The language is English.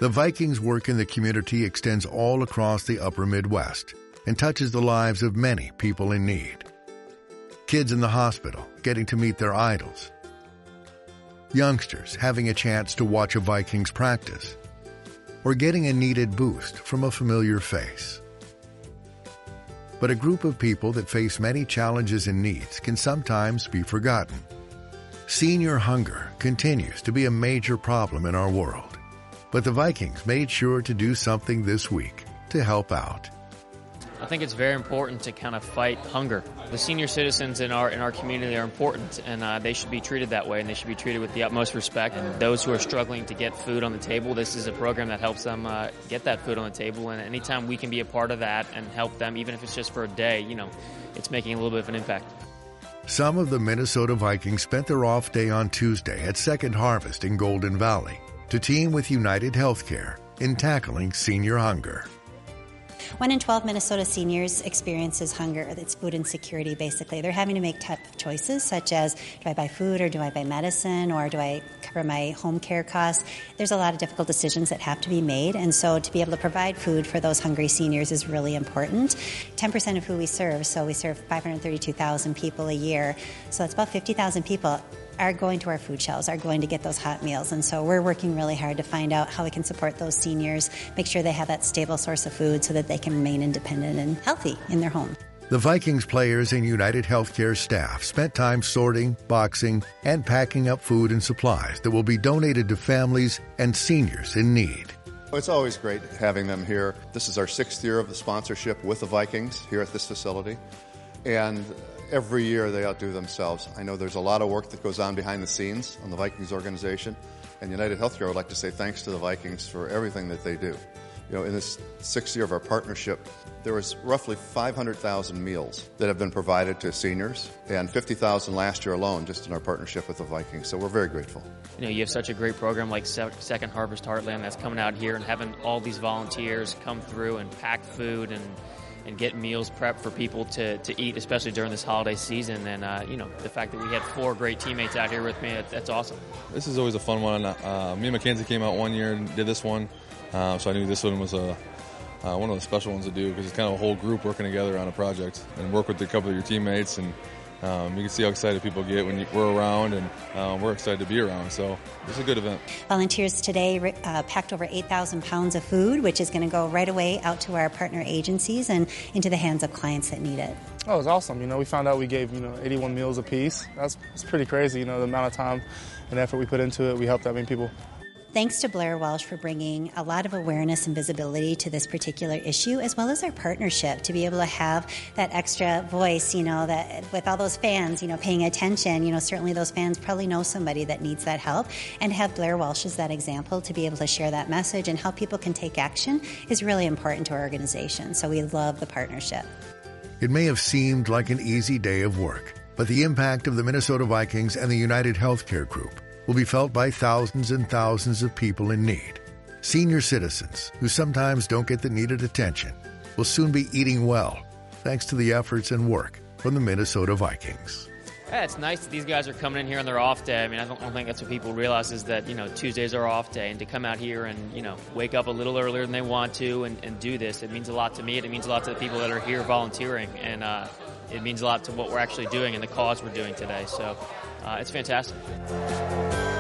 The Vikings' work in the community extends all across the upper Midwest and touches the lives of many people in need. Kids in the hospital getting to meet their idols. Youngsters having a chance to watch a Vikings practice. Or getting a needed boost from a familiar face. But a group of people that face many challenges and needs can sometimes be forgotten. Senior hunger continues to be a major problem in our world. But the Vikings made sure to do something this week to help out. I think it's very important to kind of fight hunger. The senior citizens in our community are important, and they should be treated that way, and they should be treated with the utmost respect. And those who are struggling to get food on the table, this is a program that helps them get that food on the table. And anytime we can be a part of that and help them, even if it's just for a day, it's making a little bit of an impact. Some of the Minnesota Vikings spent their off day on Tuesday at Second Harvest in Golden Valley to team with United Healthcare in tackling senior hunger. 1 in 12 Minnesota seniors experiences hunger. It's food insecurity, basically. They're having to make tough choices, such as, do I buy food or do I buy medicine or do I cover my home care costs? There's a lot of difficult decisions that have to be made, and so to be able to provide food for those hungry seniors is really important. 10% of who we serve, so we serve 532,000 people a year, so that's about 50,000 people are going to our food shelves, are going to get those hot meals. And so we're working really hard to find out how we can support those seniors, make sure they have that stable source of food so that they can remain independent and healthy in their home. The Vikings players and United Healthcare staff spent time sorting, boxing, and packing up food and supplies that will be donated to families and seniors in need. It's always great having them here. This is our 6th year of the sponsorship with the Vikings here at this facility. And every year they outdo themselves. I know there's a lot of work that goes on behind the scenes on the Vikings organization, and United Healthcare would like to say thanks to the Vikings for everything that they do. In this 6th year of our partnership, there was roughly 500,000 meals that have been provided to seniors, and 50,000 last year alone just in our partnership with the Vikings. So we're very grateful. You have such a great program like Second Harvest Heartland that's coming out here and having all these volunteers come through and pack food and get meals prepped for people to eat, especially during this holiday season. And, the fact that we had 4 great teammates out here with me, that's awesome. This is always a fun one. Me and Mackenzie came out one year and did this one, so I knew this one was one of the special ones to do because it's kind of a whole group working together on a project and work with a couple of your teammates. And you can see how excited people get when we're around, and we're excited to be around. So it's a good event. Volunteers today packed over 8,000 pounds of food, which is going to go right away out to our partner agencies and into the hands of clients that need it. Oh, it was awesome. We found out we gave 81 meals apiece. It's pretty crazy. The amount of time and effort we put into it. We helped that many people. Thanks to Blair Welsh for bringing a lot of awareness and visibility to this particular issue, as well as our partnership to be able to have that extra voice, that with all those fans, paying attention, certainly those fans probably know somebody that needs that help, and have Blair Welsh as that example to be able to share that message and how people can take action is really important to our organization. So we love the partnership. It may have seemed like an easy day of work, but the impact of the Minnesota Vikings and the United Healthcare Group will be felt by thousands and thousands of people in need. Senior citizens who sometimes don't get the needed attention will soon be eating well, thanks to the efforts and work from the Minnesota Vikings. Yeah, it's nice that these guys are coming in here on their off day. I don't think that's what people realize is that, Tuesdays are off day, and to come out here and, wake up a little earlier than they want to and do this, it means a lot to me. It means a lot to the people that are here volunteering, and it means a lot to what we're actually doing and the cause we're doing today. So it's fantastic.